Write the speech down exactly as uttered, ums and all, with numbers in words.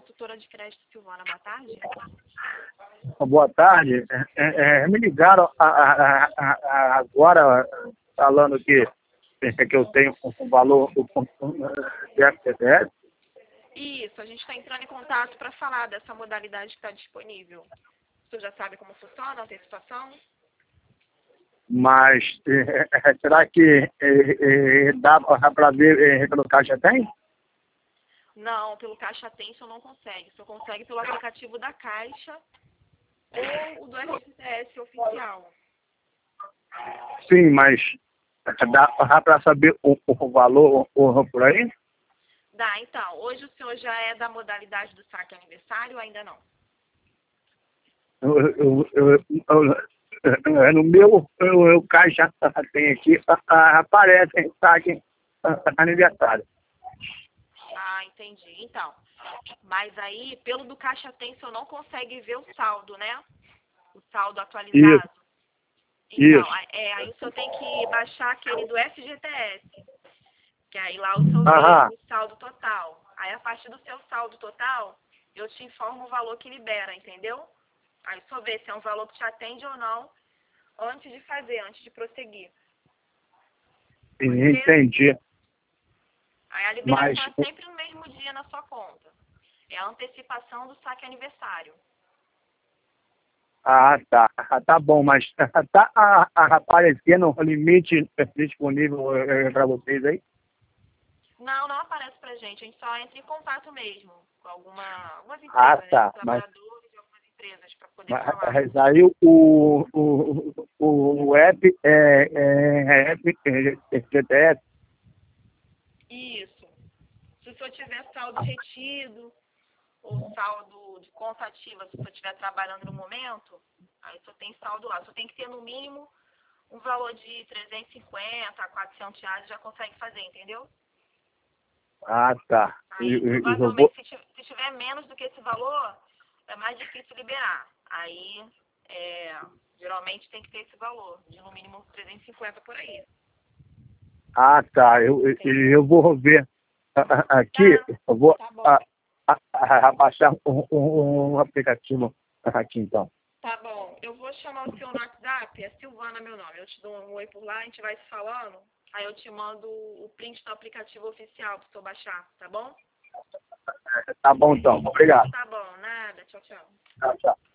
consultora de crédito Silvana, boa tarde. Boa tarde. É, é, me ligaram a, a, a, a, agora falando que, que eu tenho um valor de F G T S. Isso, a gente está entrando em contato para falar dessa modalidade que está disponível. Você já sabe como funciona a antecipação? Mas é, será que é, é, dá para ver é, pelo Caixa Tem? Não, pelo Caixa Tem você não consegue. Você consegue pelo aplicativo da Caixa ou o do F G T S oficial. Sim, mas dá para saber o, o valor o, por aí? Dá, então. Hoje o senhor já é da modalidade do saque aniversário ou ainda não? Eu, eu, eu, eu, no meu eu, eu Caixa Tem aqui, aparece saque aniversário. Ah, entendi. Então, mas aí, pelo do Caixa Tem, o senhor não consegue ver o saldo, né? O saldo atualizado. Isso. Então, Isso. é, aí o senhor tem que baixar aquele do F G T S. Que aí lá o senhor Aham. vê o saldo total. Aí, a partir do seu saldo total, eu te informo o valor que libera, entendeu? Aí o senhor vê se é um valor que te atende ou não antes de fazer, antes de prosseguir. Entendi. Aí a Mas, liberação é sempre no mesmo dia na sua conta. É a antecipação do saque aniversário. ah, tá. Tá bom, mas tá a- a- aparecendo o limite disponível para vocês aí? Não, não aparece pra gente. A gente só entra em contato mesmo com alguma, algumas Ah, empresas, né? Com tá. Mas, colaboradores de algumas empresas para poder falar. mas aí o, o, o, o app é, é, é app G T S? Isso. Se o senhor tiver saldo retido ou saldo de conta ativa, se o senhor estiver trabalhando no momento, aí só tem saldo lá. Só tem que ter no mínimo um valor de trezentos e cinquenta a quatrocentos reais, já consegue fazer, entendeu? Ah, tá. Aí, Eu, eu, eu vou... provavelmente, se tiver, se tiver menos do que esse valor, é mais difícil liberar. Aí, é, geralmente tem que ter esse valor, de no mínimo trezentos e cinquenta por aí. Ah, tá. Eu, eu, eu vou ver aqui, Tá, eu vou tá bom. a, a, a, baixar um, um, um aplicativo aqui, então. Tá bom. Eu vou chamar o seu no WhatsApp, é Silvana meu nome. Eu te dou um oi por lá, a gente vai se falando. Aí eu te mando o print do aplicativo oficial pro senhor baixar, tá bom? Tá bom, então. Obrigado. Tá bom, nada. Tchau, tchau. Tchau, tchau.